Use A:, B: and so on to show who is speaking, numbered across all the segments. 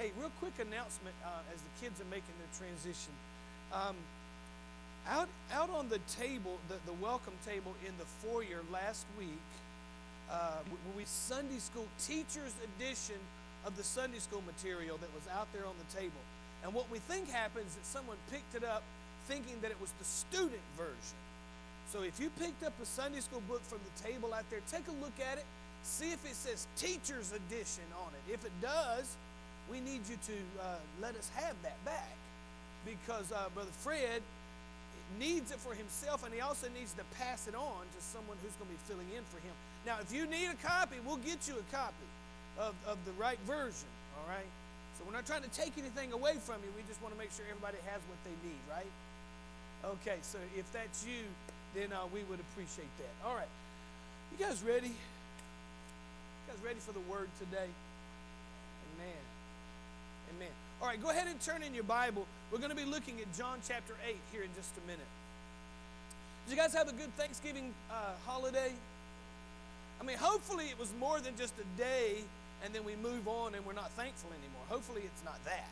A: Hey, real quick announcement as the kids are making their transition. Um, out on the table, the welcome table in the foyer last week, we Sunday school teachers edition of the Sunday school material that was out there on the table. And what we think happens is that someone picked it up thinking that it was the student version. So if you picked up a Sunday school book from the table out there, take a look at it, see if it says teacher's edition on it. If it does, we need you to let us have that back, because Brother Fred needs it for himself, and he also needs to pass it on to someone who's going to be filling in for him. Now, if you need a copy, we'll get you a copy of the right version, all right? So we're not trying to take anything away from you. We just want to make sure everybody has what they need, right? Okay, so if that's you, then we would appreciate that. All right. You guys ready? You guys ready for the word today? Amen. Amen. All right, go ahead and turn in your Bible. We're going to be looking at John chapter 8 here in just a minute. Did you guys have a good Thanksgiving holiday? I mean, hopefully it was more than just a day and then we move on and we're not thankful anymore. Hopefully it's not that.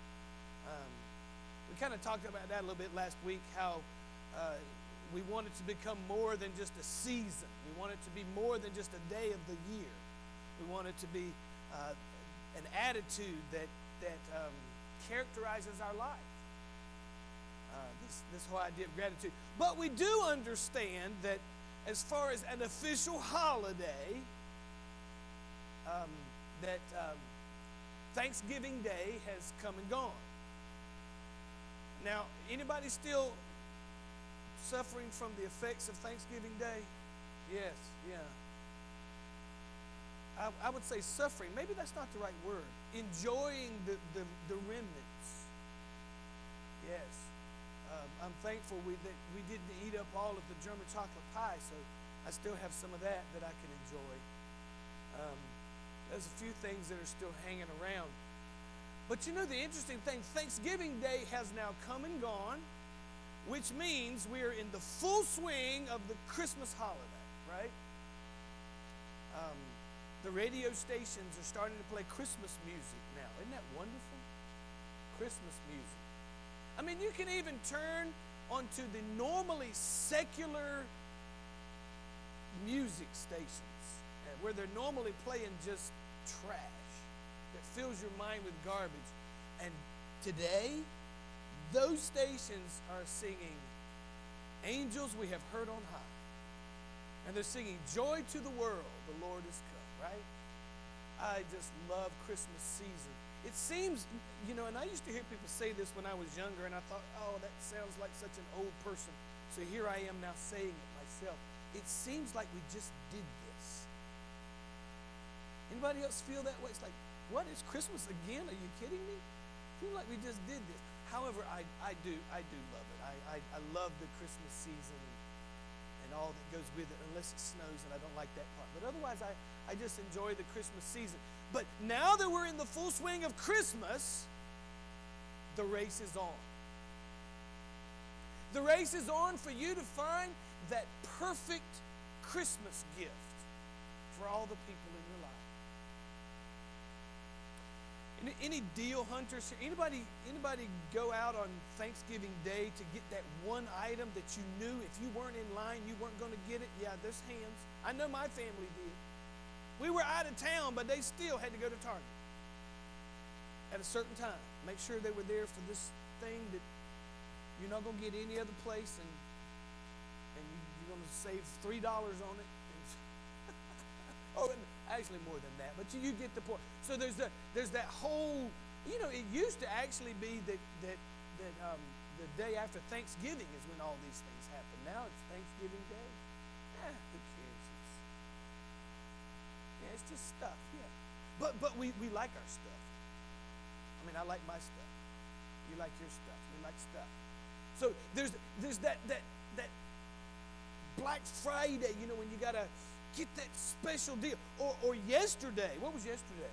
A: We kind of talked about that a little bit last week, how we want it to become more than just a season. We want it to be more than just a day of the year. We want it to be an attitude that characterizes our life. This whole idea of gratitude. But we do understand that as far as an official holiday, Thanksgiving Day has come and gone. Now, anybody still suffering from the effects of Thanksgiving Day? Yes, yeah. I would say suffering. Maybe that's not the right word. Enjoying the remnants. Yes. I'm thankful that we didn't eat up all of the German chocolate pie, so I still have some of that I can enjoy. There's a few things that are still hanging around. But you know the interesting thing, Thanksgiving Day has now come and gone, which means we're in the full swing of the Christmas holiday, right? The radio stations are starting to play Christmas music now. Isn't that wonderful? Christmas music. I mean, you can even turn onto the normally secular music stations where they're normally playing just trash that fills your mind with garbage. And today, those stations are singing Angels We Have Heard on High. And they're singing Joy to the World, the Lord is come, right? I just love Christmas season. It seems, and I used to hear people say this when I was younger, and I thought, oh, that sounds like such an old person. So here I am now saying it myself. It seems like we just did this. Anybody else feel that way? It's like, what, is Christmas again? Are you kidding me? I feel like we just did this. However, I do love it. I love the Christmas season and all that goes with it, unless it snows, and I don't like that part. But otherwise, I just enjoy the Christmas season. But now that we're in the full swing of Christmas, the race is on. The race is on for you to find that perfect Christmas gift for all the people in your life. Any deal hunters here? Anybody go out on Thanksgiving Day to get that one item that you knew if you weren't in line, you weren't going to get it? Yeah, there's hands. I know my family did. We were out of town, but they still had to go to Target at a certain time. Make sure they were there for this thing that you're not going to get any other place, and you're going to save $3 on it. Oh, actually more than that, but you get the point. So there's that whole, it used to actually be that the day after Thanksgiving is when all these things happen. Now it's Thanksgiving Day. Who cares? It's just stuff, yeah. But we like our stuff. I mean, I like my stuff. You like your stuff. We like stuff. So there's that Black Friday, when you gotta get that special deal. Or yesterday. What was yesterday?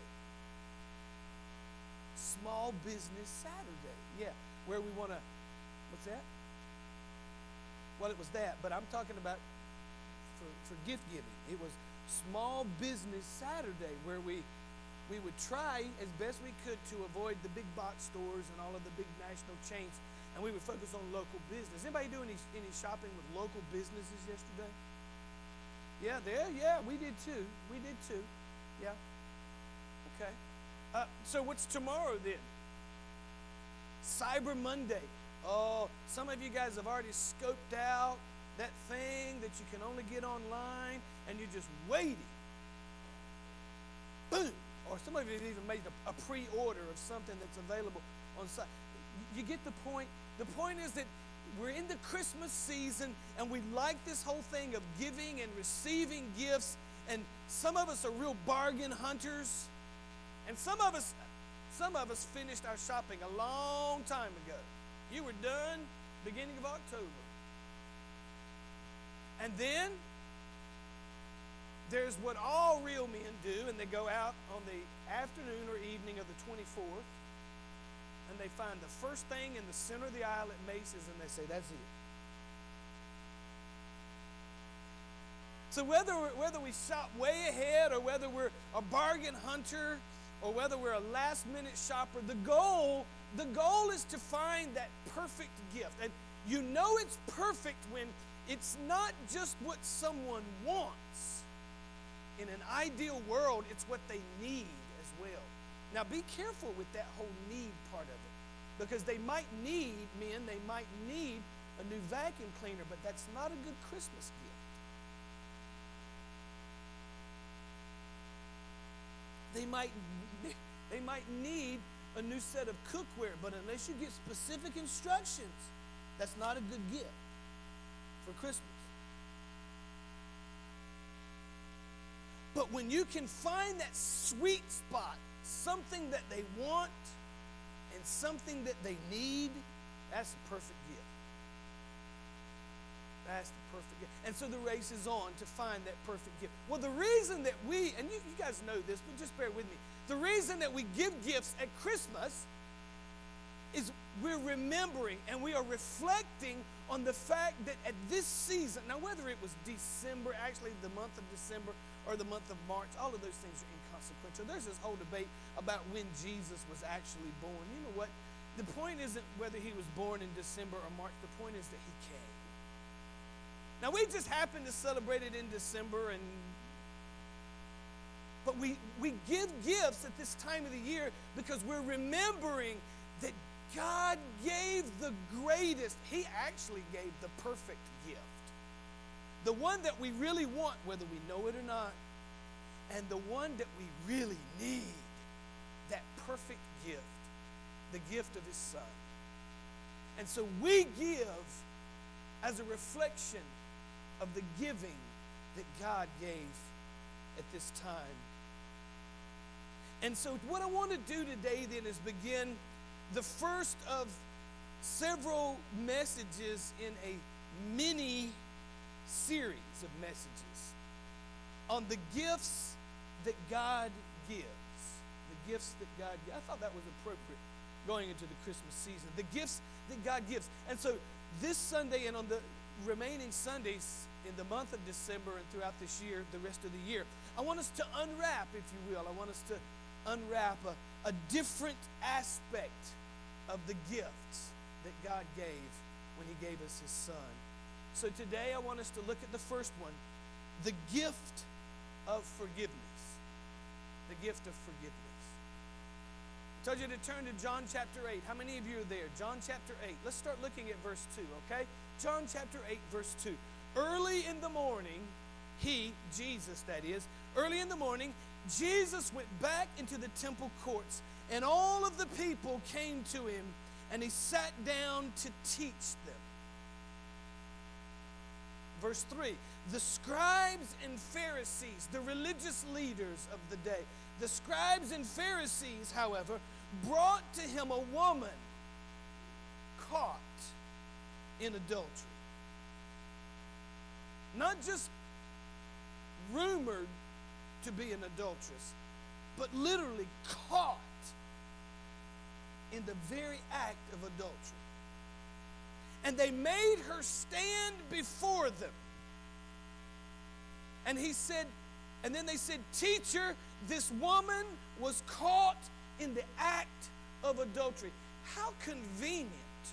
A: Small Business Saturday. Yeah, where we want to, what's that? Well, it was that, but I'm talking about for gift giving. It was Small Business Saturday, where we we would try as best we could to avoid the big box stores and all of the big national chains, and we would focus on local business. Anybody do any shopping with local businesses yesterday? Yeah, we did too. Yeah. Okay. So what's tomorrow then? Cyber Monday. Oh, some of you guys have already scoped out that thing that you can only get online, and you're just waiting. Boom! Or some of you have even made a pre-order of something that's available on site. You get the point? The point is that we're in the Christmas season, and we like this whole thing of giving and receiving gifts, and some of us are real bargain hunters, and some of us finished our shopping a long time ago. You were done beginning of October. And then there's what all real men do, and they go out on the afternoon or evening of the 24th, and they find the first thing in the center of the aisle at Macy's, and they say, that's it. So whether we shop way ahead, or whether we're a bargain hunter, or whether we're a last-minute shopper, the goal is to find that perfect gift. And you know it's perfect when it's not just what someone wants. In an ideal world, it's what they need as well. Now be careful with that whole need part of it, because they might need a new vacuum cleaner, but that's not a good Christmas gift. They might need a new set of cookware, but unless you get specific instructions, that's not a good gift for Christmas. But when you can find that sweet spot, something that they want and something that they need, that's the perfect gift. That's the perfect gift. And so the race is on to find that perfect gift. Well, the reason that we, and you guys know this, but just bear with me. The reason that we give gifts at Christmas is we're remembering and we are reflecting on the fact that at this season, now whether it was December, actually the month of December, or the month of March, all of those things are inconsequential. There's this whole debate about when Jesus was actually born. You know what? The point isn't whether he was born in December or March. The point is that he came. Now we just happen to celebrate it in December, but we give gifts at this time of the year because we're remembering that God gave the greatest. He actually gave the perfect gift. The one that we really want, whether we know it or not, and the one that we really need, that perfect gift, the gift of his Son. And so we give as a reflection of the giving that God gave at this time. And so what I want to do today then is begin the first of several messages in a mini series of messages on the gifts that God gives. The gifts that God gives. I thought that was appropriate going into the Christmas season. The gifts that God gives. And so this Sunday and on the remaining Sundays in the month of December and throughout this year, the rest of the year, I want us to unwrap, if you will, I want us to unwrap a different aspect of the gifts that God gave when he gave us his Son. So today I want us to look at the first one, the gift of forgiveness. The gift of forgiveness. I told you to turn to John chapter 8. How many of you are there? John chapter 8. Let's start looking at verse 2, okay? John chapter 8, verse 2. Early in the morning, Jesus that is, early in the morning, Jesus went back into the temple courts, and all of the people came to him, and he sat down to teach them. Verse 3, the scribes and Pharisees, the religious leaders of the day, the scribes and Pharisees, however, brought to him a woman caught in adultery. Not just rumored to be an adulteress, but literally caught in the very act of adultery. And they made her stand before them. And then they said, "Teacher, this woman was caught in the act of adultery. How convenient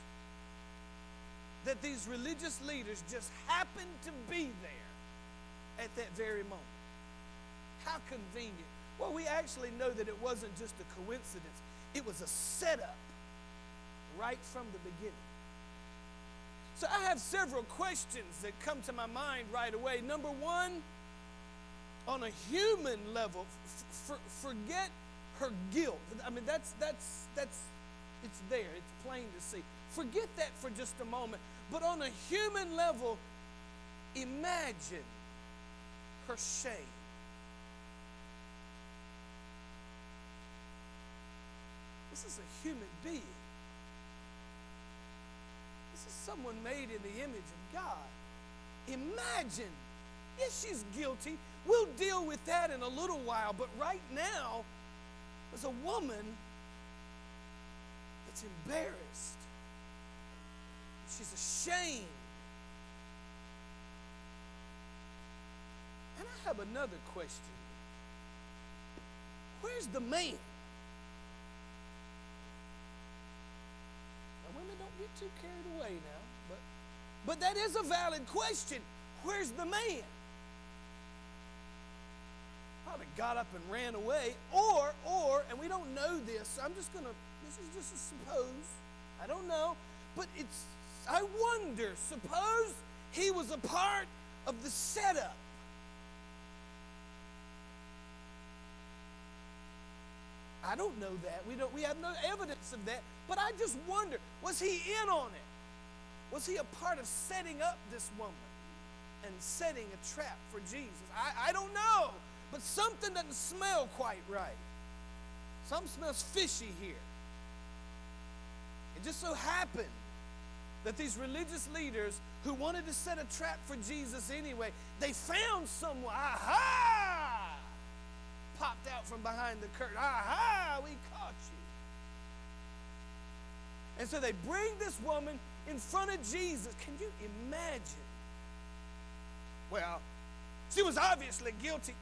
A: that these religious leaders just happened to be there at that very moment. How convenient. Well, we actually know that it wasn't just a coincidence. It was a setup right from the beginning. So I have several questions that come to my mind right away. Number one, on a human level, forget her guilt. I mean, that's it's there. It's plain to see. Forget that for just a moment. But on a human level, imagine her shame. This is a human being. This is someone made in the image of God. Imagine. Yes, she's guilty. We'll deal with that in a little while. But right now, there's a woman that's embarrassed. She's ashamed. And I have another question. Where's the man? Now, women, don't get too carried away now. But that is a valid question. Where's the man? Probably got up and ran away. Or, and we don't know this, so this is just a suppose. I don't know. But I wonder, suppose he was a part of the setup. I don't know that. We have no evidence of that. But I just wonder, was he in on it? Was he a part of setting up this woman and setting a trap for Jesus? I don't know. But something doesn't smell quite right. Something smells fishy here. It just so happened that these religious leaders who wanted to set a trap for Jesus anyway, they found someone. Aha! Popped out from behind the curtain. Aha! We caught you. And so they bring this woman in front of Jesus. Can you imagine? Well, she was obviously guilty.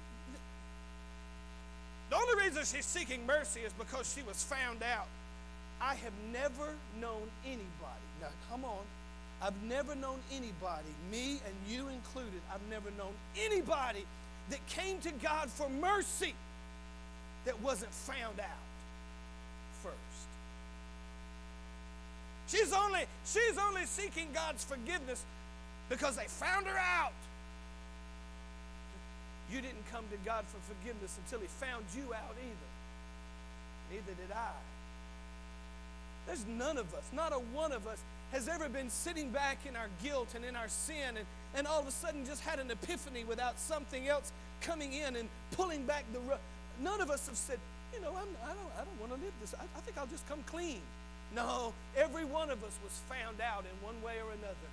A: The only reason she's seeking mercy is because she was found out. I have never known anybody. Now, come on. I've never known anybody, me and you included, I've never known anybody that came to God for mercy that wasn't found out first. She's only seeking God's forgiveness because they found her out. You didn't come to God for forgiveness until he found you out either. Neither did I. There's none of us, not a one of us, has ever been sitting back in our guilt and in our sin and all of a sudden just had an epiphany without something else coming in and pulling back the rug. None of us have said, I don't want to live this. I think I'll just come clean. No, every one of us was found out in one way or another.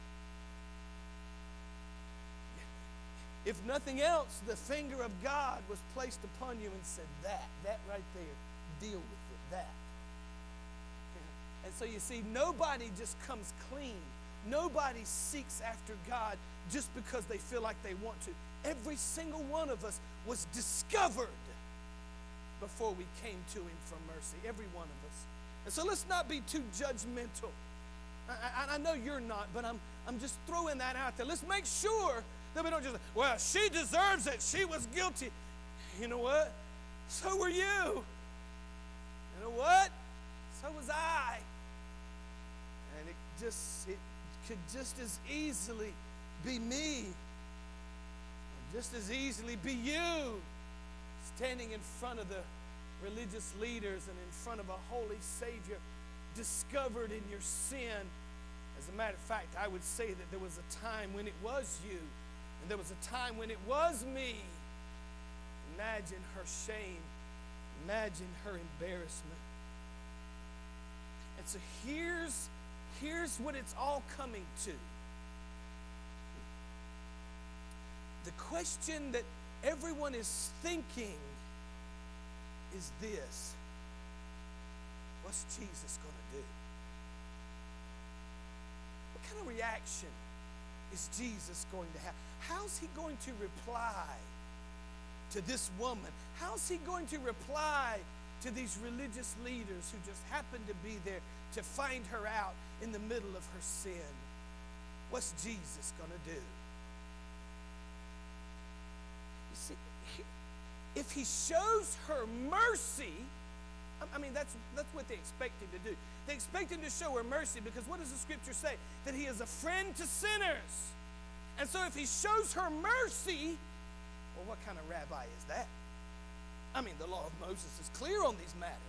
A: If nothing else, the finger of God was placed upon you and said, that right there, deal with it, that. And so you see, nobody just comes clean. Nobody seeks after God just because they feel like they want to. Every single one of us was discovered before we came to him for mercy. Every one of us. And so let's not be too judgmental. I know you're not, but I'm just throwing that out there. Let's make sure that we don't just, well, she deserves it. She was guilty. You know what? So were you. You know what? So was I. And it could just as easily be me. Or just as easily be you standing in front of the religious leaders and in front of a holy Savior, discovered in your sin. As a matter of fact, I would say that there was a time when it was you, and there was a time when it was me. Imagine her shame. Imagine her embarrassment. And so here's what it's all coming to. The question that everyone is thinking is this: what's Jesus going to do? What kind of reaction is Jesus going to have? How's he going to reply to this woman? How's he going to reply to these religious leaders who just happened to be there to find her out in the middle of her sin? What's Jesus going to do? You see, if he shows her mercy, I mean, that's what they expect him to do. They expect him to show her mercy because what does the scripture say? That he is a friend to sinners. And so if he shows her mercy, well, what kind of rabbi is that? I mean, the law of Moses is clear on these matters.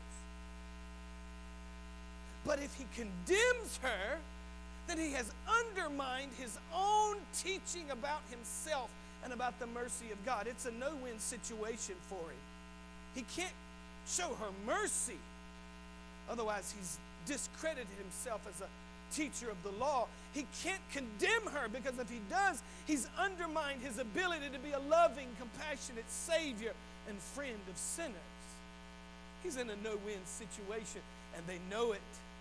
A: But if he condemns her, then he has undermined his own teaching about himself and about the mercy of God. It's a no-win situation for him. He can't show her mercy. Otherwise, he's discredited himself as a teacher of the law. He can't condemn her because if he does, he's undermined his ability to be a loving, compassionate Savior and friend of sinners. He's in a no-win situation, and they know it.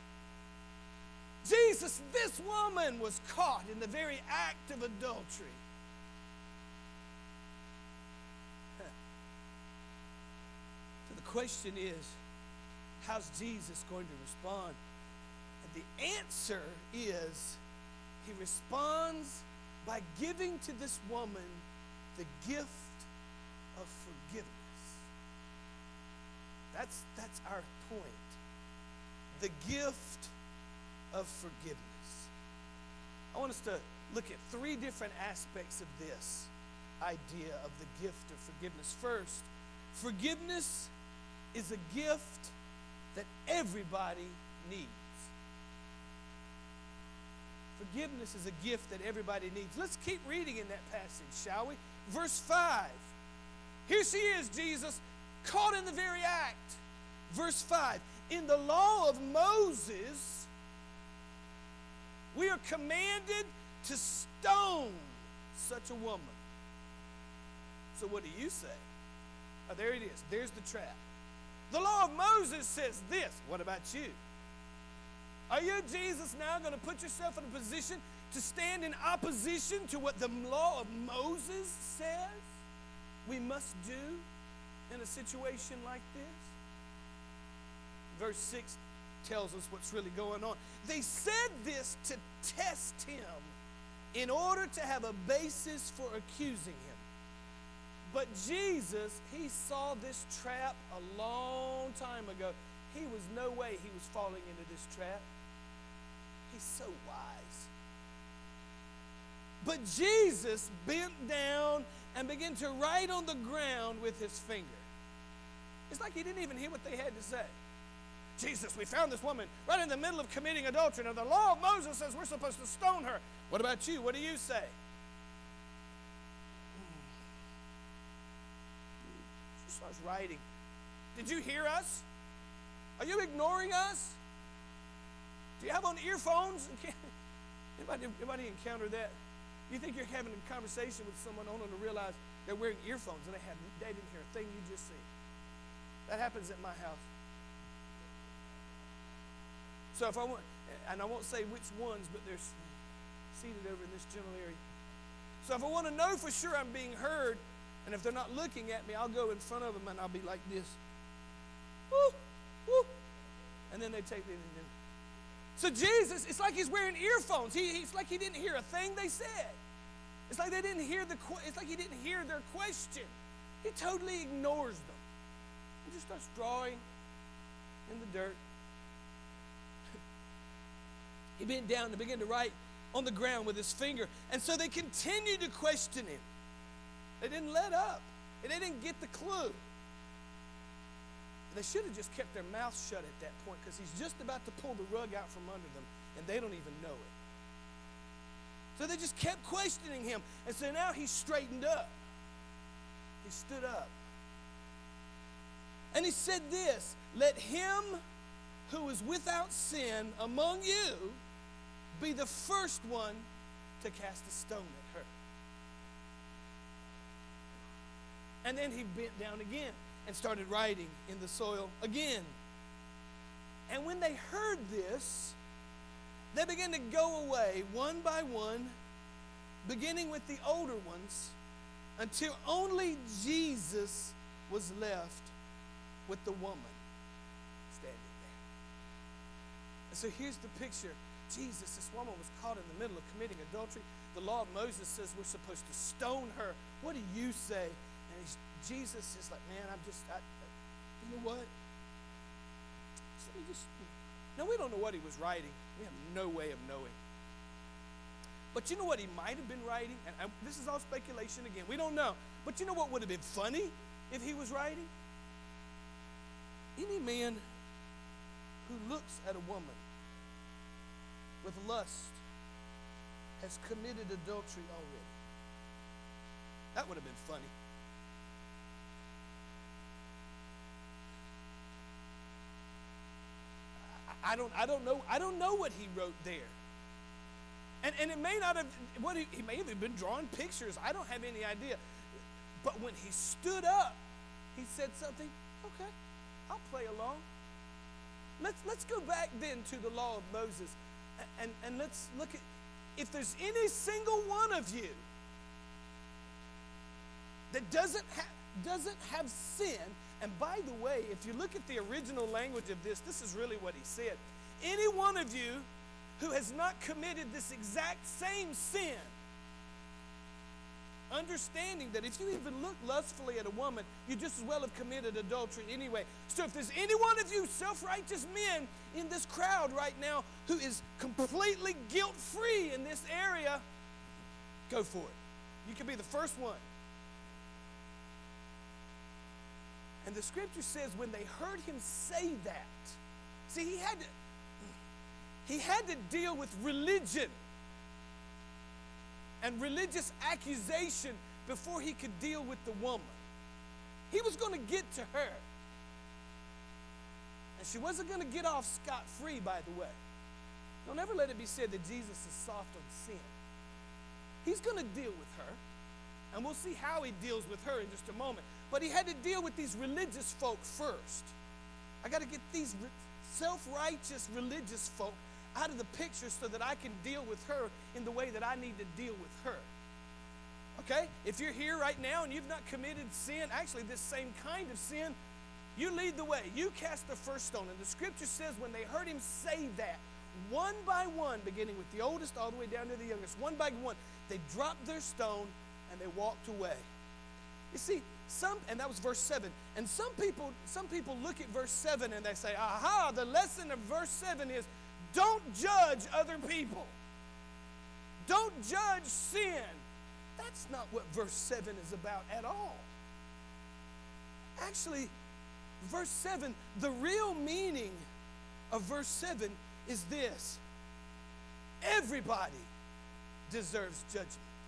A: Jesus, this woman was caught in the very act of adultery. So the question is, how's Jesus going to respond? And the answer is, he responds by giving to this woman the gift of forgiveness. That's our point. The gift of forgiveness. I want us to look at three different aspects of this idea of the gift of forgiveness. First, forgiveness is a gift that everybody needs. Forgiveness is a gift that everybody needs. Let's keep reading in that passage, shall we? Verse 5. Here she is, Jesus, caught in the very act. Verse 5. In the law of Moses, we are commanded to stone such a woman. So what do you say? Oh, there it is. There's the trap. The law of Moses says this. What about you? Are you, Jesus, now going to put yourself in a position to stand in opposition to what the law of Moses says we must do in a situation like this? Verse 6 tells us what's really going on. They said this to test him in order to have a basis for accusing him. But Jesus, he saw this trap a long time ago. He was no way he was falling into this trap. He's so wise. But Jesus bent down and began to write on the ground with his finger. It's like he didn't even hear what they had to say. Jesus, we found this woman right in the middle of committing adultery. Now, the law of Moses says we're supposed to stone her. What about you? What do you say? She starts writing. Did you hear us? Are you ignoring us? Do you have on earphones? Anybody encounter that? You think you're having a conversation with someone only to realize they're wearing earphones and they didn't hear a thing you just said. That happens at my house. So if I want, and I won't say which ones, but they're seated over in this general area. So if I want to know for sure I'm being heard, and if they're not looking at me, I'll go in front of them and I'll be like this. Woo, woo. And then they take the. So Jesus, it's like he's wearing earphones. It's like he didn't hear a thing they said. It's like they didn't hear it's like he didn't hear their question. He totally ignores them. He just starts drawing in the dirt. He bent down and began to write on the ground with his finger. And so they continued to question him. They didn't let up. And they didn't get the clue. They should have just kept their mouth shut at that point because he's just about to pull the rug out from under them and they don't even know it. So they just kept questioning him. And so now he straightened up. He stood up. And he said this, let him who is without sin among you be the first one to cast a stone at her. And then he bent down again and started writing in the soil again. And when they heard this, they began to go away one by one, beginning with the older ones, until only Jesus was left with the woman standing there. And so here's the picture. Jesus, this woman was caught in the middle of committing adultery. The law of Moses says we're supposed to stone her. What do you say? And Jesus is like, man, you know what? Now, we don't know what he was writing. We have no way of knowing. But you know what he might have been writing? And this is all speculation again. We don't know. But you know what would have been funny if he was writing? Any man who looks at a woman with lust has committed adultery already. That would have been funny. I don't know what he wrote there. And it may not have, he may have been drawing pictures. I don't have any idea. But when he stood up, he said something, okay, I'll play along. Let's go back then to the law of Moses, and let's look at, if there's any single one of you that doesn't have sin, and by the way, if you look at the original language of this is really what he said. Any one of you who has not committed this exact same sin, understanding that if you even look lustfully at a woman, you just as well have committed adultery anyway. So if there's any one of you self-righteous men in this crowd right now who is completely guilt-free in this area, go for it. You can be the first one. And the scripture says when they heard him say that, see, he had to deal with religion and religious accusation before he could deal with the woman. He was going to get to her. And she wasn't going to get off scot-free, by the way. Don't ever let it be said that Jesus is soft on sin. He's going to deal with her. And we'll see how he deals with her in just a moment. But he had to deal with these religious folk first. I got to get these self-righteous religious folk out of the picture so that I can deal with her in the way that I need to deal with her. Okay? If you're here right now and you've not committed sin, actually this same kind of sin, you lead the way. You cast the first stone. And the scripture says when they heard him say that, one by one, beginning with the oldest all the way down to the youngest, one by one, they dropped their stone and they walked away. You see, and that was verse 7. And some people look at verse 7 and they say, aha, the lesson of verse 7 is don't judge other people. Don't judge sin. That's not what verse 7 is about at all. Actually, verse 7, the real meaning of verse 7 is this: everybody deserves judgment.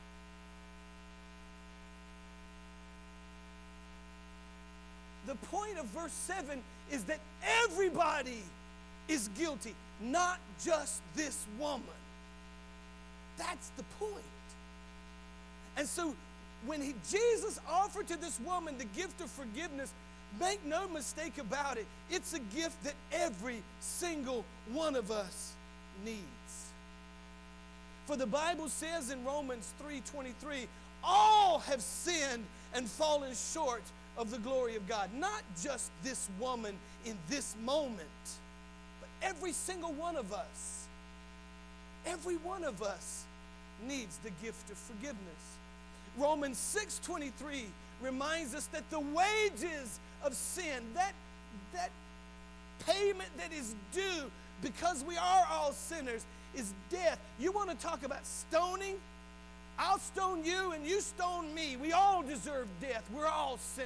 A: The point of verse 7 is that everybody is guilty, not just this woman. That's the point. And so when Jesus offered to this woman the gift of forgiveness, make no mistake about it, it's a gift that every single one of us needs. For the Bible says in Romans 3:23, all have sinned and fallen short of the glory of God. Not just this woman in this moment, but every single one of us. Every one of us needs the gift of forgiveness. Romans 6:23 reminds us that the wages of sin, that payment that is due because we are all sinners, is death. You want to talk about stoning? I'll stone you and you stone me. We all deserve death. We're all sinners.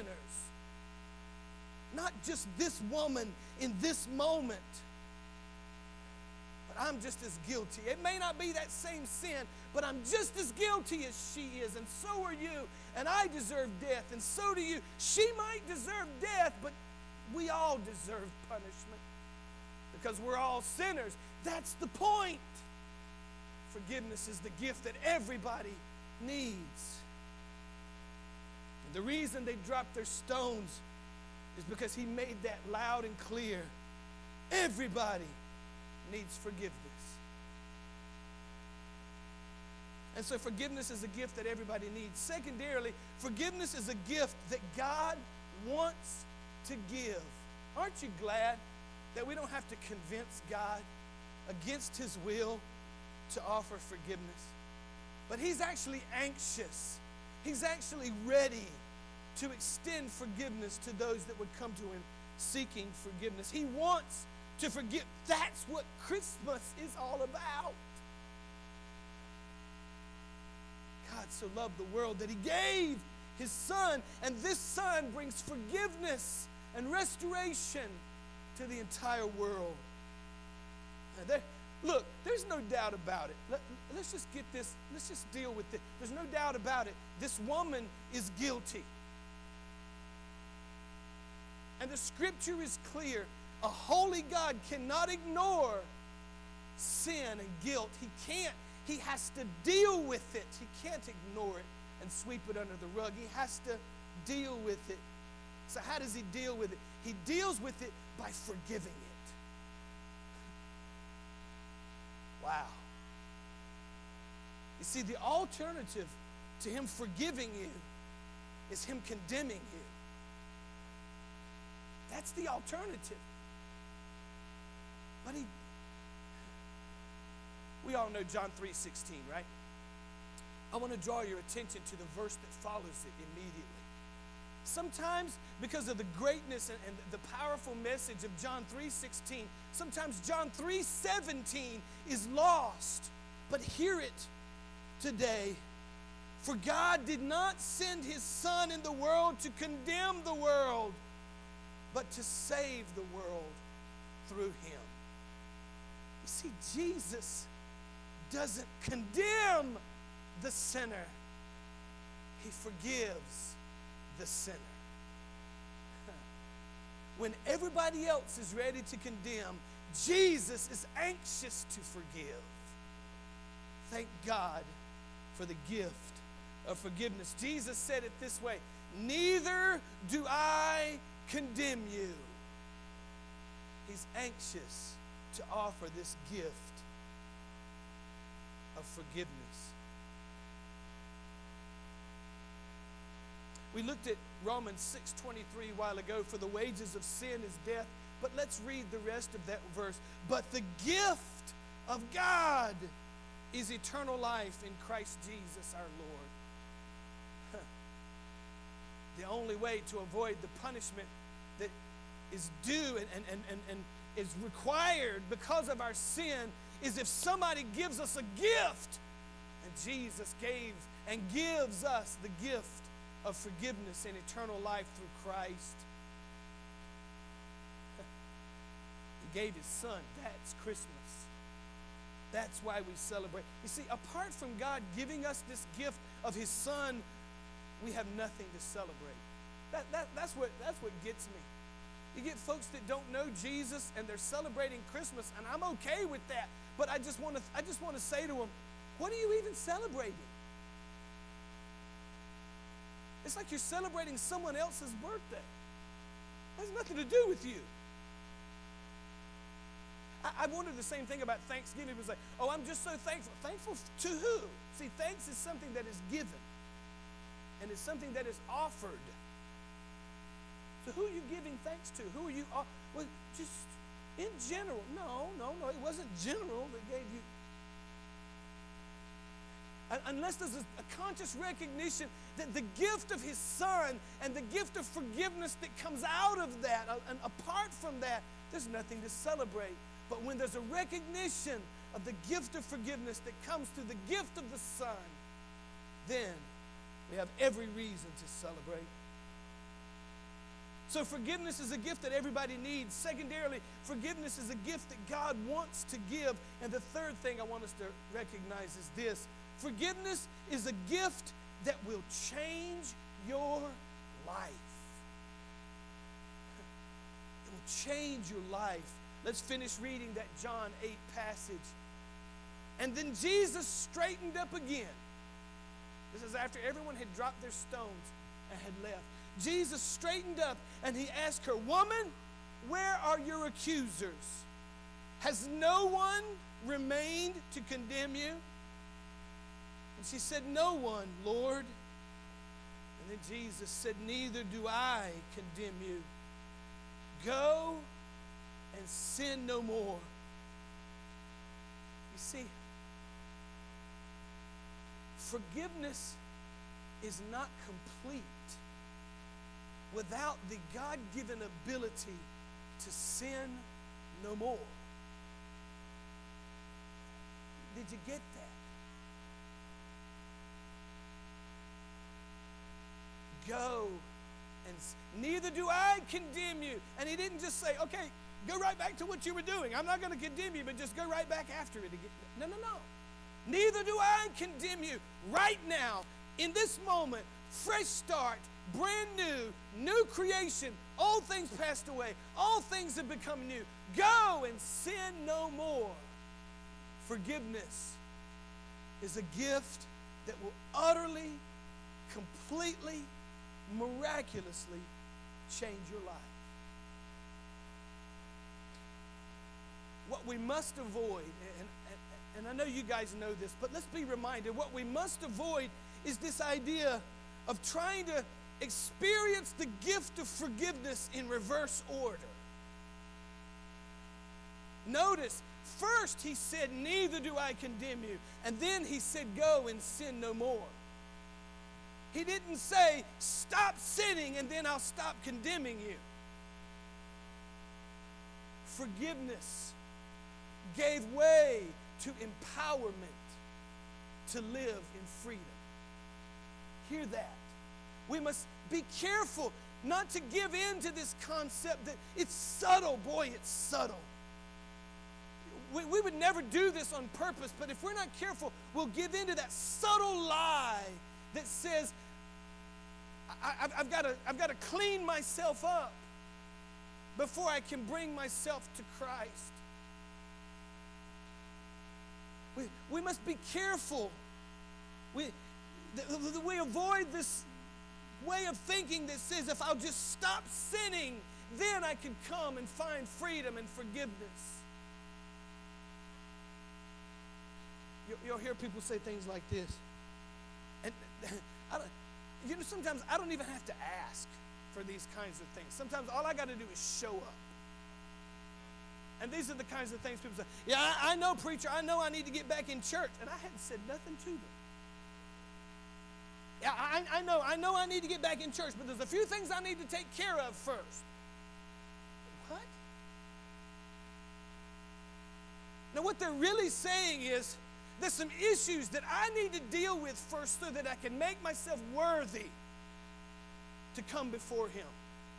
A: Not just this woman in this moment, but I'm just as guilty. It may not be that same sin, but I'm just as guilty as she is, and so are you, and I deserve death, and so do you. She might deserve death, but we all deserve punishment because we're all sinners. That's the point. Forgiveness is the gift that everybody needs. And the reason they dropped their stones is because he made that loud and clear. Everybody needs forgiveness. And so forgiveness is a gift that everybody needs. Secondarily, forgiveness is a gift that God wants to give. Aren't you glad that we don't have to convince God against his will to offer forgiveness? But he's actually anxious. He's actually ready to extend forgiveness to those that would come to him seeking forgiveness. He wants to forgive. That's what Christmas is all about. God so loved the world that he gave his son, and this son brings forgiveness and restoration to the entire world. Look, there's no doubt about it. Let's just get this, let's just deal with it. There's no doubt about it. This woman is guilty. And the scripture is clear. A holy God cannot ignore sin and guilt. He can't. He has to deal with it. He can't ignore it and sweep it under the rug. He has to deal with it. So how does he deal with it? He deals with it by forgiving it. Wow. You see, the alternative to him forgiving you is him condemning you. That's the alternative. But we all know John 3:16, right? I want to draw your attention to the verse that follows it immediately. Sometimes, because of the greatness and the powerful message of John 3:16, sometimes John 3:17 is lost. But hear it today. For God did not send his Son in the world to condemn the world, but to save the world through him. You see, Jesus doesn't condemn the sinner. He forgives the sinner. When everybody else is ready to condemn, Jesus is anxious to forgive. Thank God for the gift of forgiveness. Jesus said it this way, neither do I condemn you. He's anxious to offer this gift of forgiveness. We looked at Romans 6:23 a while ago. For the wages of sin is death. But let's read the rest of that verse. But the gift of God is eternal life in Christ Jesus our Lord. The only way to avoid the punishment that is due and is required because of our sin is if somebody gives us a gift. And Jesus gave and gives us the gift of forgiveness and eternal life through Christ. He gave his son. That's Christmas. That's why we celebrate. You see, apart from God giving us this gift of his son, we have nothing to celebrate. That's what gets me. You get folks that don't know Jesus and they're celebrating Christmas, and I'm okay with that. But I just want to say to them, what are you even celebrating? It's like you're celebrating someone else's birthday. It has nothing to do with you. I wondered the same thing about Thanksgiving. It was like, oh, I'm just so thankful. Thankful to who? See, thanks is something that is given. And it's something that is offered. So who are you giving thanks to? Who are you? Well, just in general. No. It wasn't general that gave you. Unless there's a conscious recognition that the gift of his son and the gift of forgiveness that comes out of that, and apart from that, there's nothing to celebrate. But when there's a recognition of the gift of forgiveness that comes through the gift of the son, then we have every reason to celebrate. So forgiveness is a gift that everybody needs. Secondarily, forgiveness is a gift that God wants to give. And the third thing I want us to recognize is this. Forgiveness is a gift that will change your life. It will change your life. Let's finish reading that John 8 passage. And then Jesus straightened up again. This is after everyone had dropped their stones and had left. Jesus straightened up and he asked her, woman, where are your accusers? Has no one remained to condemn you? And she said, no one, Lord. And then Jesus said, neither do I condemn you. Go and sin no more. You see, forgiveness is not complete without the God-given ability to sin no more. Did you get that? Go and neither do I condemn you. And he didn't just say, okay, go right back to what you were doing. I'm not going to condemn you, but just go right back after it again. No. Neither do I condemn you. Right now, in this moment, fresh start, brand new creation. Old things passed away. All things have become new. Go and sin no more. Forgiveness is a gift that will utterly, completely, miraculously change your life. What we must avoid, and I know you guys know this, but let's be reminded, what we must avoid is this idea of trying to experience the gift of forgiveness in reverse order. Notice, first he said, neither do I condemn you. And then he said, go and sin no more. He didn't say, stop sinning and then I'll stop condemning you. Forgiveness gave way to empowerment to live in freedom. Hear that. We must be careful not to give in to this concept that it's subtle. Boy, it's subtle. We would never do this on purpose, but if we're not careful, we'll give in to that subtle lie that says, I've got to clean myself up before I can bring myself to Christ. We must be careful. We avoid this way of thinking that says if I'll just stop sinning, then I can come and find freedom and forgiveness. You'll hear people say things like this. And sometimes I don't even have to ask for these kinds of things. Sometimes all I got to do is show up. And these are the kinds of things people say, yeah, I know, preacher, I know I need to get back in church. And I hadn't said nothing to them. Yeah, I know I need to get back in church, but there's a few things I need to take care of first. What? Now what they're really saying is, there's some issues that I need to deal with first so that I can make myself worthy to come before Him.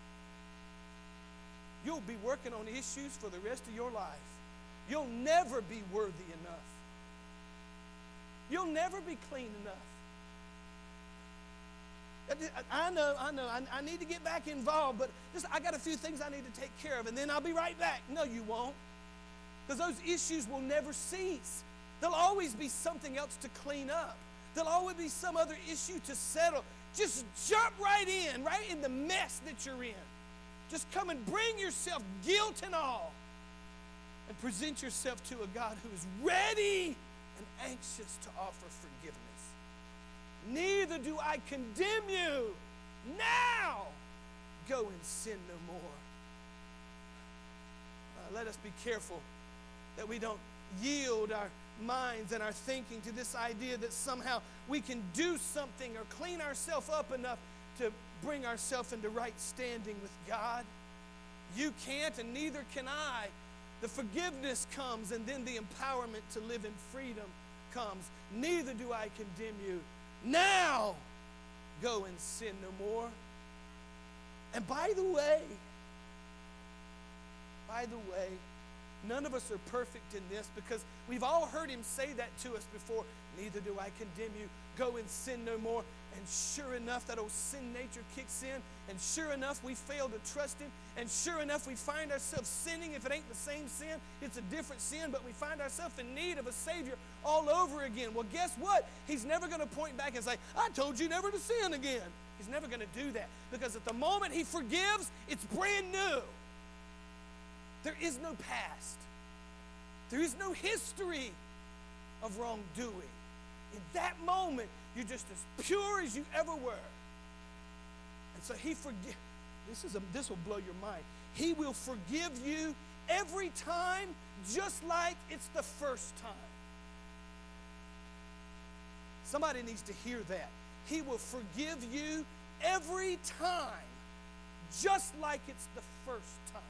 A: You'll be working on issues for the rest of your life. You'll never be worthy enough. You'll never be clean enough. I know. I need to get back involved, but I got a few things I need to take care of, and then I'll be right back. No, you won't. Because those issues will never cease. There'll always be something else to clean up. There'll always be some other issue to settle. Just jump right in the mess that you're in. Just come and bring yourself, guilt and all, and present yourself to a God who is ready and anxious to offer forgiveness. Neither do I condemn you. Now, go and sin no more. Let us be careful that we don't yield our minds and our thinking to this idea that somehow we can do something or clean ourselves up enough to bring ourselves into right standing with God. You can't, and neither can I. The forgiveness comes, and then the empowerment to live in freedom comes. Neither do I condemn you. Now, go and sin no more. And by the way, none of us are perfect in this because we've all heard Him say that to us before. Neither do I condemn you. Go and sin no more. And sure enough, that old sin nature kicks in. And sure enough, we fail to trust Him. And sure enough, we find ourselves sinning. If it ain't the same sin, it's a different sin. But we find ourselves in need of a Savior all over again. Well, guess what? He's never going to point back and say, I told you never to sin again. He's never going to do that. Because at the moment He forgives, it's brand new. There is no past. There is no history of wrongdoing. In that moment, you're just as pure as you ever were. And so he forgives. This will blow your mind. He will forgive you every time, just like it's the first time. Somebody needs to hear that. He will forgive you every time, just like it's the first time.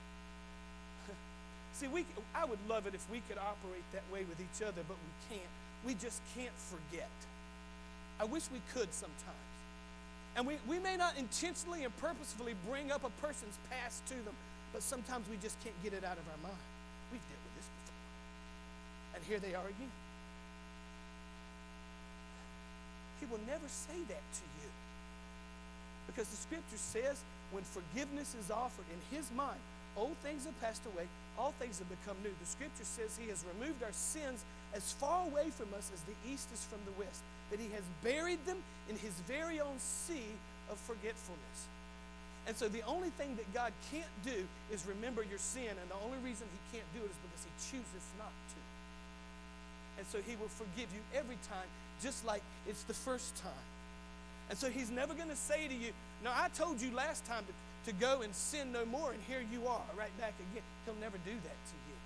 A: See, I would love it if we could operate that way with each other, but we can't. We just can't forget. I wish we could sometimes. And we may not intentionally and purposefully bring up a person's past to them, but sometimes we just can't get it out of our mind. We've dealt with this before. And here they are again. He will never say that to you. Because the scripture says when forgiveness is offered in his mind, old things have passed away, all things have become new. The scripture says he has removed our sins as far away from us as the east is from the west, that he has buried them in his very own sea of forgetfulness. And so the only thing that God can't do is remember your sin, and the only reason he can't do it is because he chooses not to. And so he will forgive you every time, just like it's the first time. And so he's never going to say to you, no, I told you last time to go and sin no more, and here you are, right back again. He'll never do that to you.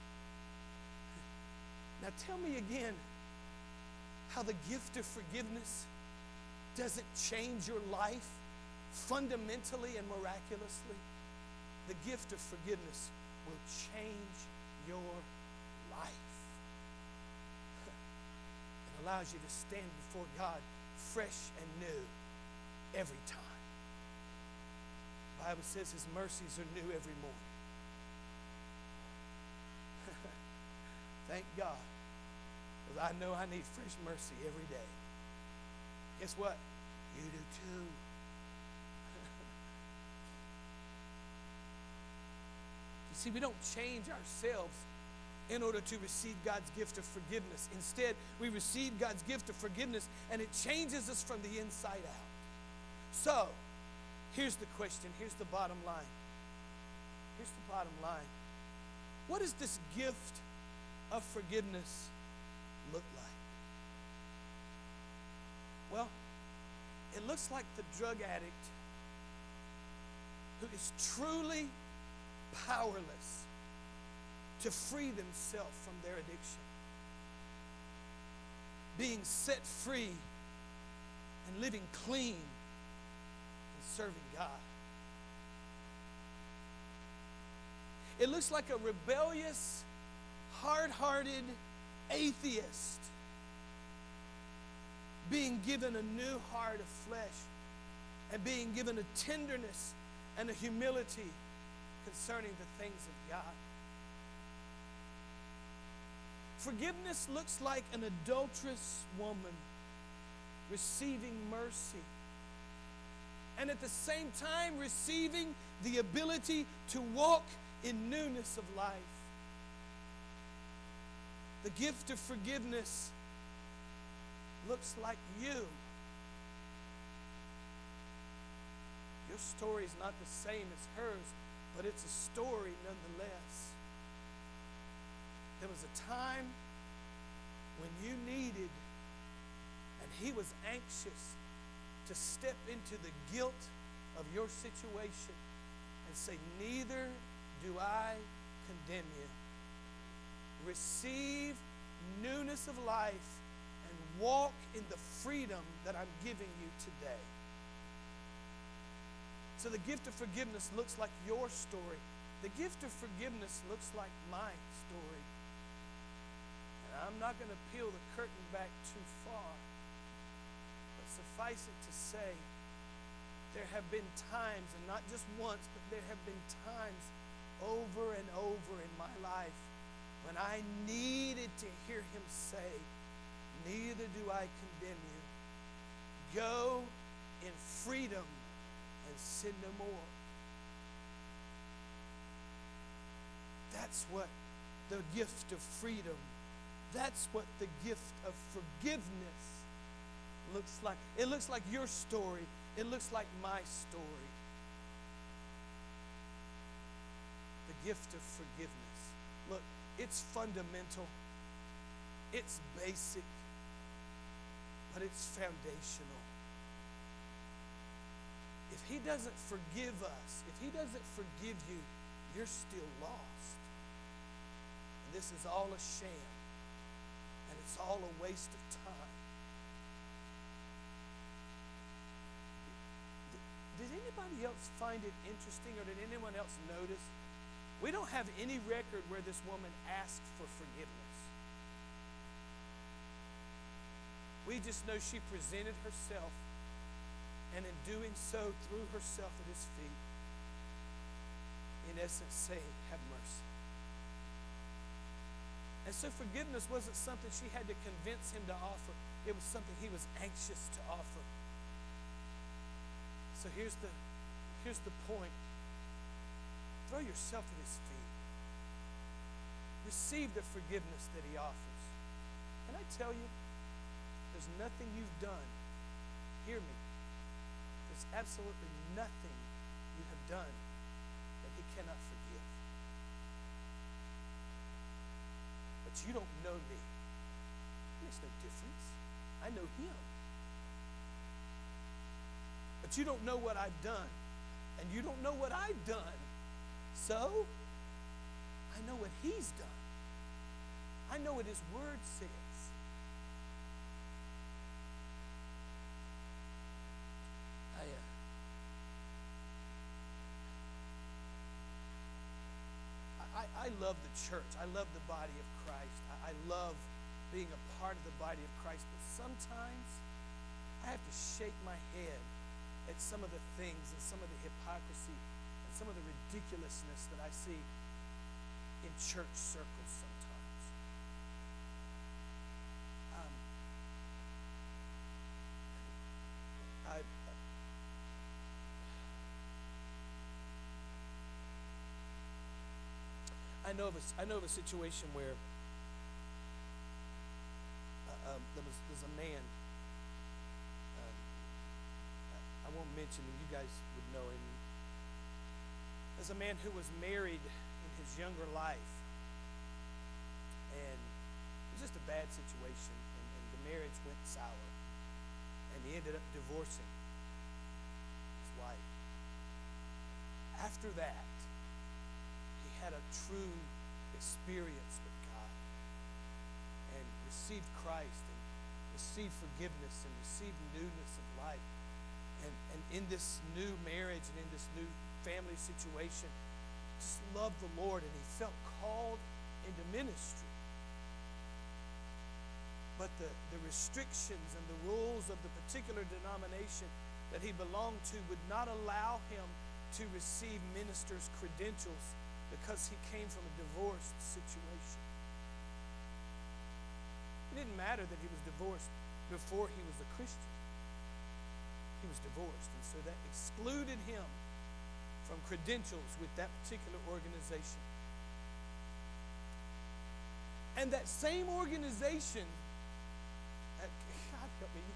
A: Now tell me again how the gift of forgiveness doesn't change your life fundamentally and miraculously. The gift of forgiveness will change your life. It allows you to stand before God fresh and new every time. The Bible says his mercies are new every morning. Thank God, because I know I need fresh mercy every day. Guess what? You do too. You see, we don't change ourselves in order to receive God's gift of forgiveness. Instead, we receive God's gift of forgiveness, and it changes us from the inside out. So, here's the question. Here's the bottom line. Here's the bottom line. What does this gift of forgiveness look like? Well, it looks like the drug addict who is truly powerless to free themselves from their addiction, being set free and living clean and serving God. It looks like a rebellious, hard-hearted atheist being given a new heart of flesh and being given a tenderness and a humility concerning the things of God. Forgiveness looks like an adulterous woman receiving mercy and at the same time receiving the ability to walk in newness of life. The gift of forgiveness looks like you. Your story is not the same as hers, but it's a story nonetheless. There was a time when you needed, and he was anxious to step into the guilt of your situation and say, neither do I condemn you. Receive newness of life and walk in the freedom that I'm giving you today. So the gift of forgiveness looks like your story. The gift of forgiveness looks like my story. And I'm not going to peel the curtain back too far, but suffice it to say, there have been times, and not just once, but there have been times over and over in my life when I needed to hear him say, neither do I condemn you. Go in freedom and sin no more. That's what the gift of freedom, that's what the gift of forgiveness looks like. It looks like your story. It looks like my story. The gift of forgiveness. Look, it's fundamental. It's basic. but it's foundational. If he doesn't forgive us, if he doesn't forgive you, you're still lost. And this is all a sham, and it's all a waste of time. Did anybody else find it interesting, or did anyone else notice? We don't have any record where this woman asked for forgiveness. We just know she presented herself, and in doing so, threw herself at his feet, in essence saying, have mercy. And so forgiveness wasn't something she had to convince him to offer. It was something he was anxious to offer. So here's the point. Throw yourself at his feet. Receive the forgiveness that he offers. Can I tell you, there's nothing you've done. Hear me. There's absolutely nothing you have done that he cannot forgive. But you don't know me. It makes no difference. I know him. But you don't know what I've done. And you don't know what I've done. So, I know what he's done. I know what his word says. I love the church. I love the body of Christ. I love being a part of the body of Christ. But sometimes I have to shake my head at some of the things and some of the hypocrisy and some of the ridiculousness that I see in church circles sometimes. I know of a situation where there's a man. I won't mention him. You guys would know him. There's a man who was married in his younger life, and it was just a bad situation, and the marriage went sour, and he ended up divorcing his wife. After that, he had a true experience with God and received Christ and received forgiveness and received newness of life. And in this new marriage and in this new family situation, just loved the Lord, and he felt called into ministry. But the restrictions and the rules of the particular denomination that he belonged to would not allow him to receive minister's credentials because he came from a divorced situation. It didn't matter that he was divorced before he was a Christian. He was divorced, and so that excluded him from credentials with that particular organization. And that same organization, God help me,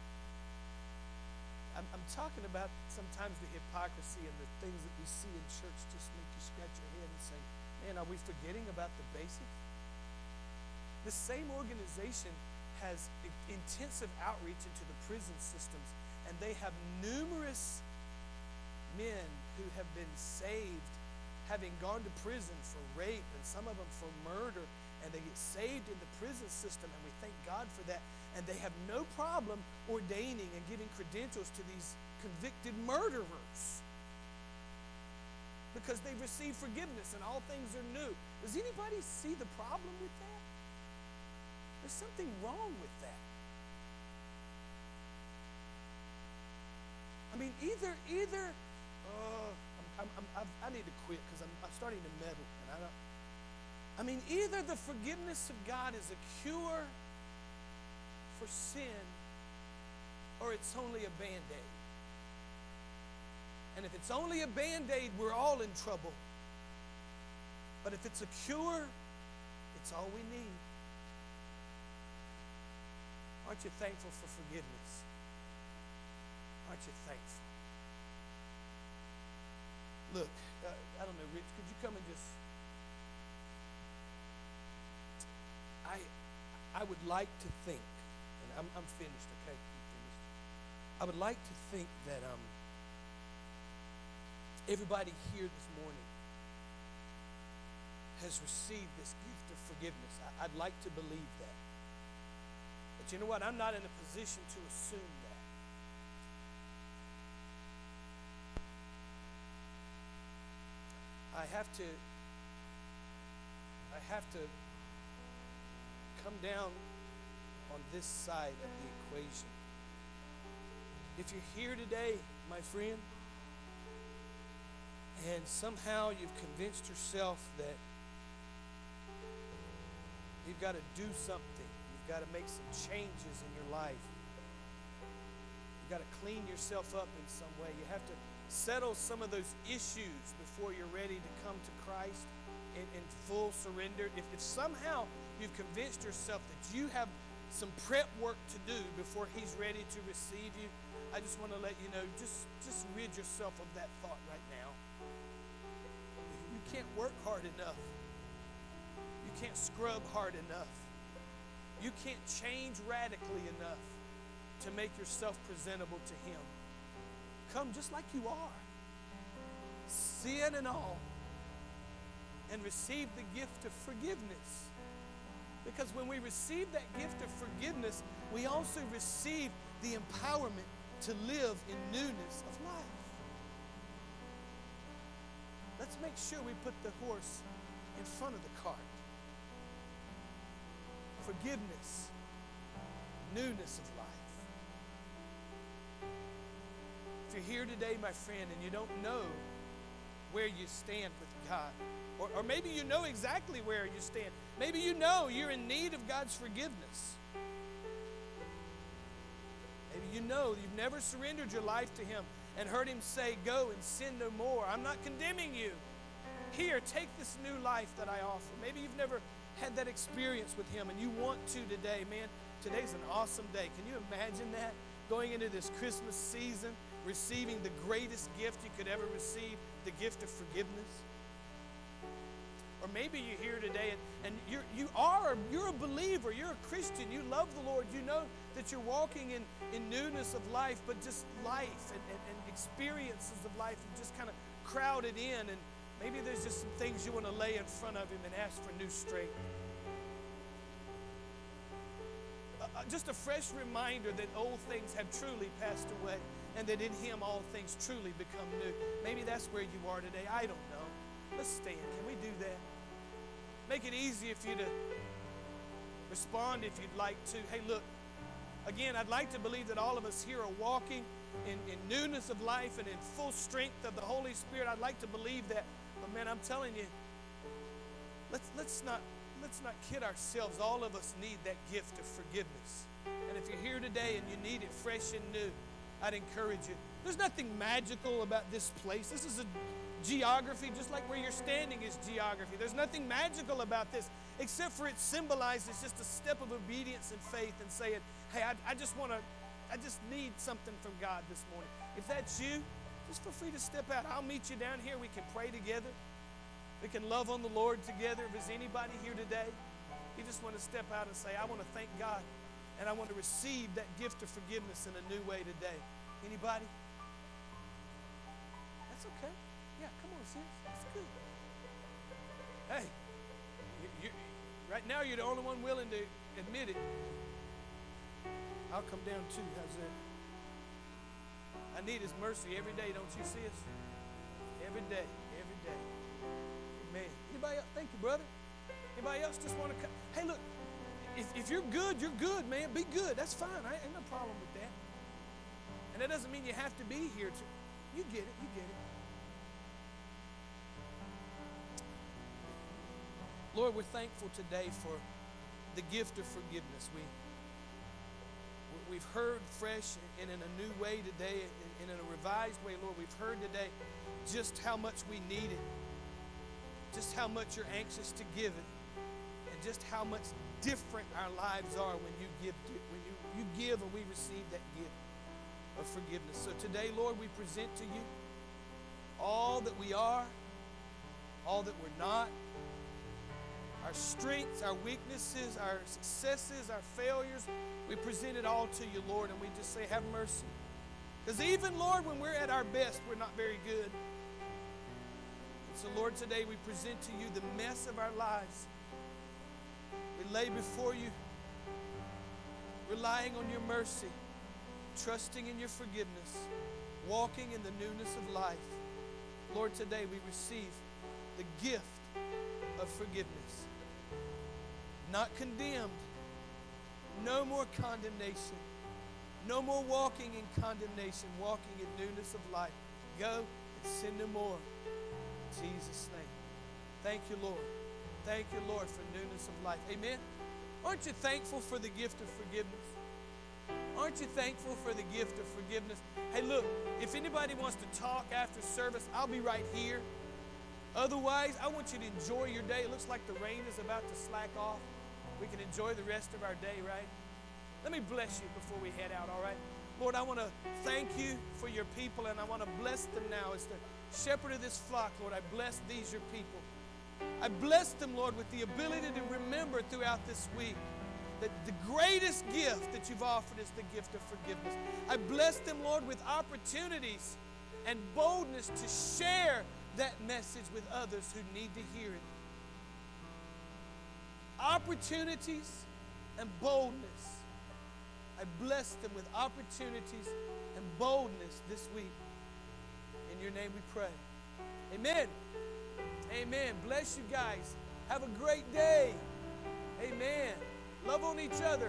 A: I'm talking about sometimes the hypocrisy and the things that we see in church just make you scratch your head and say, man, are we forgetting about the basics? The same organization has intensive outreach into the prison systems, and they have numerous men who have been saved, having gone to prison for rape, and some of them for murder, and they get saved in the prison system, and we thank God for that. And they have no problem ordaining and giving credentials to these convicted murderers because they've received forgiveness and all things are new. Does anybody see the problem with that? There's something wrong with that. I mean, I need to quit because I'm starting to meddle, and either the forgiveness of God is a cure for sin, or it's only a Band-Aid. And if it's only a Band-Aid, we're all in trouble. But if it's a cure, it's all we need. Aren't you thankful for forgiveness? Aren't you thankful? Look, I don't know, Rich, could you come and just... I would like to think, and I'm finished, okay? I'm finished. I would like to think that everybody here this morning has received this gift of forgiveness. I'd like to believe that. But you know what? I'm not in a position to assume that. I have to come down on this side of the equation. If you're here today, my friend, and somehow you've convinced yourself that you've got to do something, you've got to make some changes in your life, you've got to clean yourself up in some way, you have to settle some of those issues before you're ready to come to Christ in full surrender. If somehow you've convinced yourself that you have some prep work to do before He's ready to receive you, I just want to let you know, just rid yourself of that thought right now. You can't work hard enough. You can't scrub hard enough. You can't change radically enough to make yourself presentable to Him. Come just like you are, sin and all, and receive the gift of forgiveness. Because when we receive that gift of forgiveness, we also receive the empowerment to live in newness of life. Let's make sure we put the horse in front of the cart. Forgiveness, newness of life. If you're here today, my friend, and you don't know where you stand with God, or maybe you know exactly where you stand. Maybe you know you're in need of God's forgiveness. Maybe you know you've never surrendered your life to Him and heard Him say, go and sin no more. I'm not condemning you. Here, take this new life that I offer. Maybe you've never had that experience with Him and you want to today. Man, today's an awesome day. Can you imagine that? Going into this Christmas season, receiving the greatest gift you could ever receive, the gift of forgiveness. Or maybe you're here today and you're a believer, you're a Christian, you love the Lord, you know that you're walking in newness of life, but just life and experiences of life have just kind of crowded in, and maybe there's just some things you want to lay in front of Him and ask for new strength. Just a fresh reminder that old things have truly passed away and that in Him all things truly become new. Maybe that's where you are today. I don't know. Let's stand. Can we do that? Make it easy for you to respond if you'd like to. Hey, look, again, I'd like to believe that all of us here are walking in newness of life and in full strength of the Holy Spirit. I'd like to believe that. But man, I'm telling you, let's not kid ourselves. All of us need that gift of forgiveness. And if you're here today and you need it fresh and new, I'd encourage you. There's nothing magical about this place. This is a geography, just like where you're standing is geography. There's nothing magical about this, except for it symbolizes just a step of obedience and faith and saying, hey, I just need something from God this morning. If that's you, just feel free to step out. I'll meet you down here. We can pray together. We can love on the Lord together. If there's anybody here today, you just want to step out and say, I want to thank God, and I want to receive that gift of forgiveness in a new way today. Anybody? That's okay. Yeah, come on, sis. That's good. Hey, right now you're the only one willing to admit it. I'll come down too. How's that? I need His mercy every day, don't you, sis? Every day, every day. Man, anybody else? Thank you, brother. Anybody else just want to come? Hey, look, if you're good, man. Be good. That's fine. I ain't no problem with that. And that doesn't mean you have to be here. You get it. You get it. Lord, we're thankful today for the gift of forgiveness. We've heard fresh and in a new way today, and in a revised way, Lord, we've heard today just how much we need it, just how much you're anxious to give it, and just how much different our lives are when you give and we receive that gift of forgiveness. So today, Lord, we present to you all that we are, all that we're not, our strengths, our weaknesses, our successes, our failures. We present it all to you, Lord, and we just say, have mercy. Because even, Lord, when we're at our best, we're not very good. And so, Lord, today we present to you the mess of our lives. We lay before you, relying on your mercy, trusting in your forgiveness, walking in the newness of life. Lord, today we receive the gift of forgiveness. Not condemned. No more condemnation. No more walking in condemnation, walking in newness of life. Go and sin no more. In Jesus' name. Thank you, Lord. Thank you, Lord, for newness of life. Amen. Aren't you thankful for the gift of forgiveness? Aren't you thankful for the gift of forgiveness? Hey, look, if anybody wants to talk after service, I'll be right here. Otherwise, I want you to enjoy your day. It looks like the rain is about to slack off. We can enjoy the rest of our day, right? Let me bless you before we head out, all right? Lord, I want to thank you for your people, and I want to bless them now. As the shepherd of this flock, Lord, I bless these, your people. I bless them, Lord, with the ability to remember throughout this week that the greatest gift that you've offered is the gift of forgiveness. I bless them, Lord, with opportunities and boldness to share that message with others who need to hear it. Opportunities and boldness. I bless them with opportunities and boldness this week. In your name we pray. Amen. Amen. Bless you guys. Have a great day. Amen. Love on each other.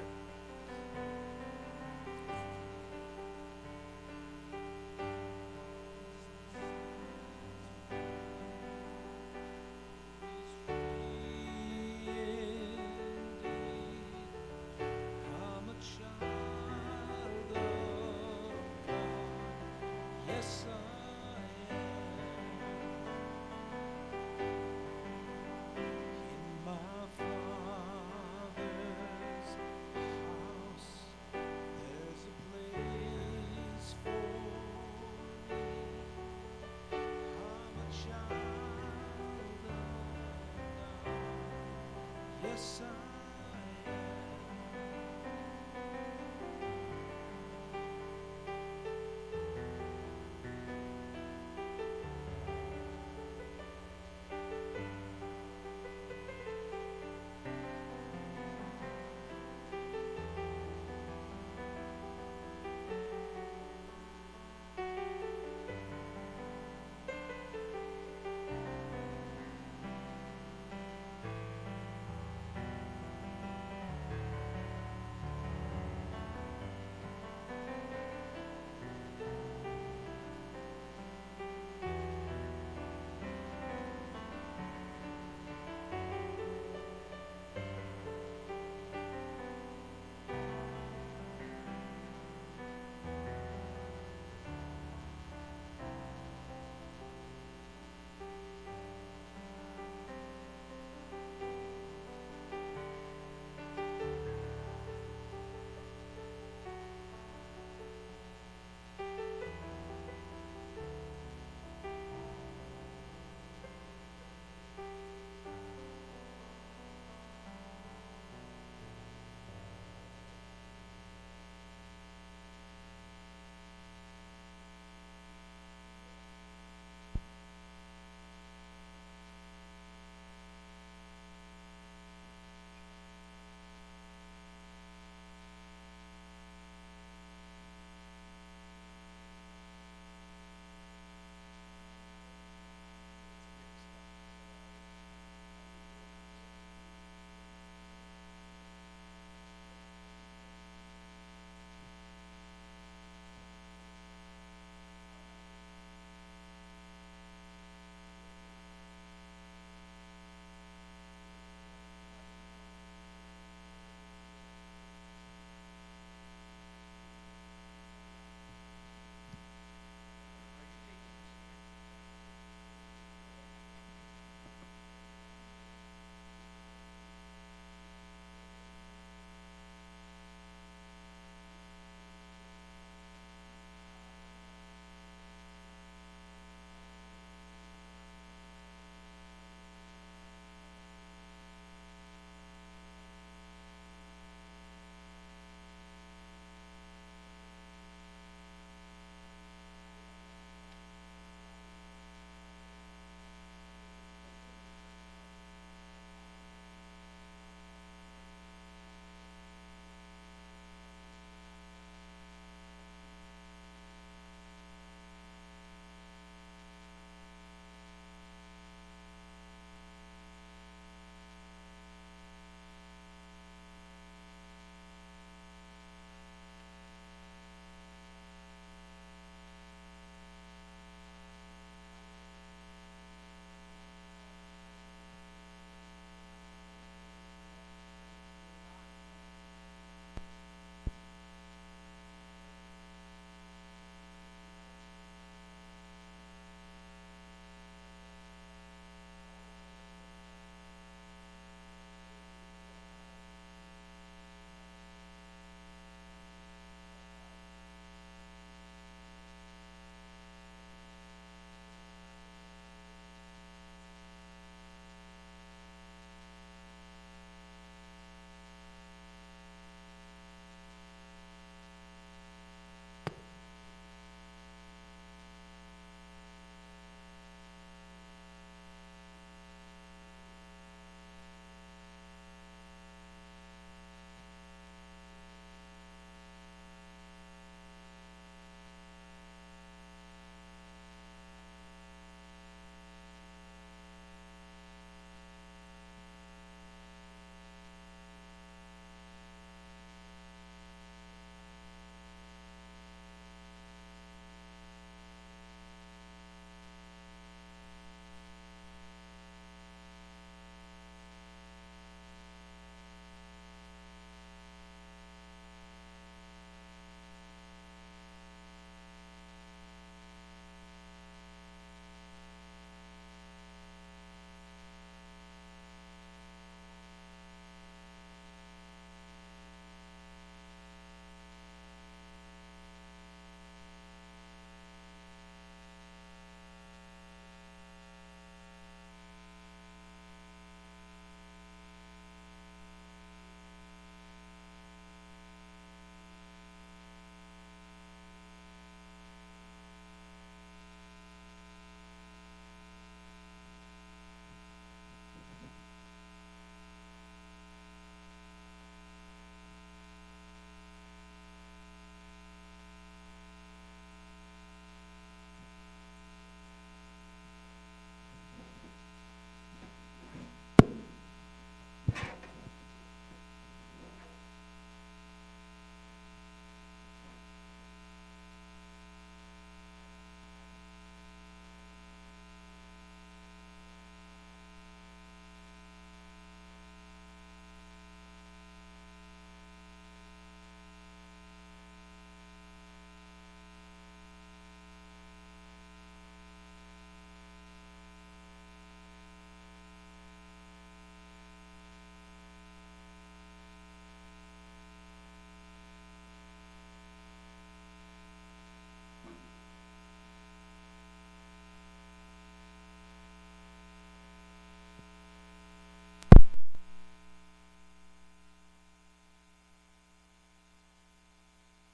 B: Yes,